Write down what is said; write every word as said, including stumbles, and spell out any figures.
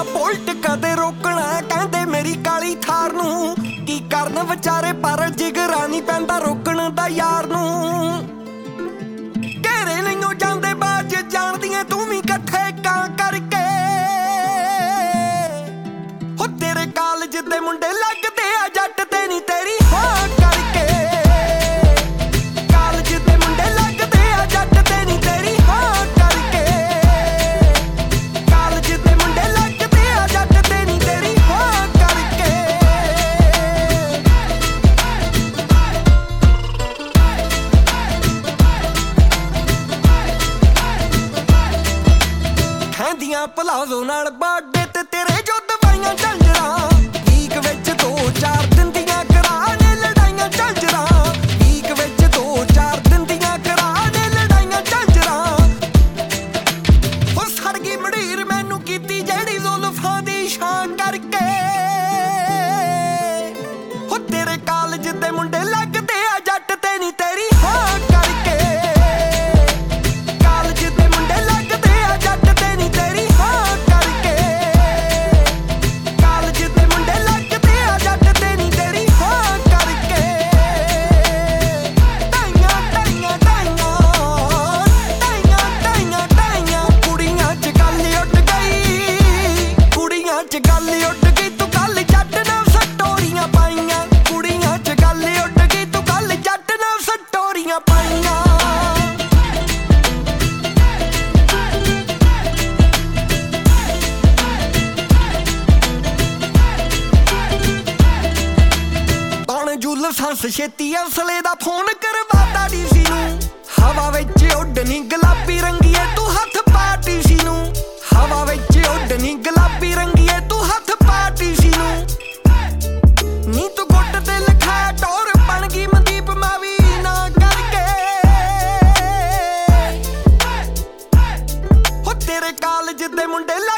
Bullet ਕਦੇ ਰੋਕਣਾ ਕਹਿੰਦੇ ਮੇਰੀ ਕਾਲੀ ਥਾਰ ਨੂੰ। ਕੀ ਕਰਨ ਵਿਚਾਰੇ ਪਰ ਜਿਗਰਾ ਨਹੀਂ ਪੈਂਦਾ ਰੋਕਣ ਦਾ ਯਾਰ ਨੂੰ। ਘੇਰੇ ਨਹੀਂਓ ਜਾਂਦੇ ਬਾਜ ਜਾਣਦੀਆਂ ਤੂੰ ਵੀ ਇਕੱਠੇ ਕਾਂ ਕਰਕੇ। ਹੋ ਤੇਰੇ ਕਾਲਜ ਦੇ ਮੁੰਡੇ ਲੱਗਦੇ ਆ ਜੱਟ ਤੇ ਨਹੀਂ ਤੇਰੀ ਹਾਂ ਕਰਕੇ। ਕਾਲਜ ਦੇ ਮੁੰਡੇ ਲੱਗਦੇ ਆ ਜੱਟ ਤੇ ਨਹੀਂ ਤੇਰੀ ਹਾਂ ਕਰਕੇ। ਕਾਲਜ ਦੇ ਮੁੰਡੇ ਲੱਗਦੇ ਆ ਜੱਟ ਤੇ ਨਹੀਂ ਤੇਰੀ ਹਾਂ ਕਰਕੇ। ਕਹਿੰਦੀਆਂ ਪਲਾਜ਼ੋ ਨਾਲ ਬਾਡੇ ਤੇ ਤੇਰੇ ਜੋ ਦਵਾਈਆਂ ਝੰਜਰਾਂ। ਵੀਕ ਵਿੱਚ ਦੋ ਚਾਰ ਦਿਨ ਦੀਆਂ ਕਰਾ ਨੇ ਲੜਾਈਆਂ ਝੰਜਰਾਂ। ਵੀਕ ਵਿੱਚ ਦੋ ਚਾਰ ਦਿਨ ਦੀਆਂ ਕਰਾ ਨੇ ਲੜਾਈਆਂ ਝੰਜਰਾਂ। ਹੋ ਸੜ ਗਈ ਮੜੀਰ ਮੈਨੂੰ ਕੀਤੀ ਜਿਹੜੀ ਜ਼ੁਲਫਾਂ ਦੀ ਸ਼ਾਨ ਕਰਕੇ। ਹੋ ਤੇਰੇ ਕਾਲਜ ਦੇ ਮੁੰਡੇ ਲੱਗਦੇ ਆ ਜੱਟ ਤੇ ਨਹੀਂ ਤੇਰੀ ਹਾਂ ਕਰਕੇ। ਕਾਲਜ ਦੇ ਮੁੰਡੇ ਲੱਗਦੇ ਆ ਜੱਟ ਤੇ ਨਹੀਂ ਤੇਰੀ ਹਾਂ ਕਰਕੇ। ਕਾਲਜ ਦੇ ਮੁੰਡੇ ਲੱਗਦੇ ਆ ਜੱਟ ਤੇ ਨਹੀਂ ਤੇਰੀ ਹਾਂ ਕਰਕੇ। ਟਾਈਆਂ ਟਾਈਆਂ ਟਾਈਆਂ ਟਾਈਆਂ ਟਾਈਆਂ ਟਾਈਆਂ ਕੁੜੀਆਂ ਚ ਗੱਲ ਉੱਡ ਗਈ। ਕੁੜੀਆਂ ਚ ਗੱਲ ਉੱਡ ਗਈ ਤੂੰ ਕੱਲ ਜੱਟ ਨਾਲ ਸਟੋਰੀਆਂ ਪਾਈਆਂ। ਕੁੜੀਆਂ ਚ ਗੱਲ ਉੱਡ ਗਈ ਤੂੰ ਕੱਲ ਜੱਟ ਨਾਲ ਸਟੋਰੀਆਂ ਪਾਈਆਂ। ਬਣ ਜੁਲ ਸੰਸ ਛੇਤੀ ਅਸਲੇ ਦਾ ਫੋਨ ਕਰਵਾਤਾ ਡੀਸੀ ਨੂੰ। ਹਵਾ ਵਿੱਚ ਉੱਡਣੀ ਗੁਲਾਬੀ ਰੰਗੀਏ ਤੂੰ ਹੱਥ ਪਾ ਟੀਸੀ ਨੂੰ। ਹਵਾ ਵਿੱਚ ਉੱਡਣੀ ਗੁਲਾਬੀ ਰੰਗੀਏ ਤੂੰ ਹੱਥ ਪਾ ਟੀਸੀ ਨੂੰ। ਨੀ ਤੂੰ ਗੁੱਟ ਤੇ ਲਿਖਾਇਆ ਟੋਰ ਬਣ ਗਈ ਮਨਦੀਪ ਮਾਵੀ ਨਾ ਕਰਕੇ। ਹੋ ਤੇਰੇ ਕਾਲਜ ਦੇ ਮੁੰਡੇ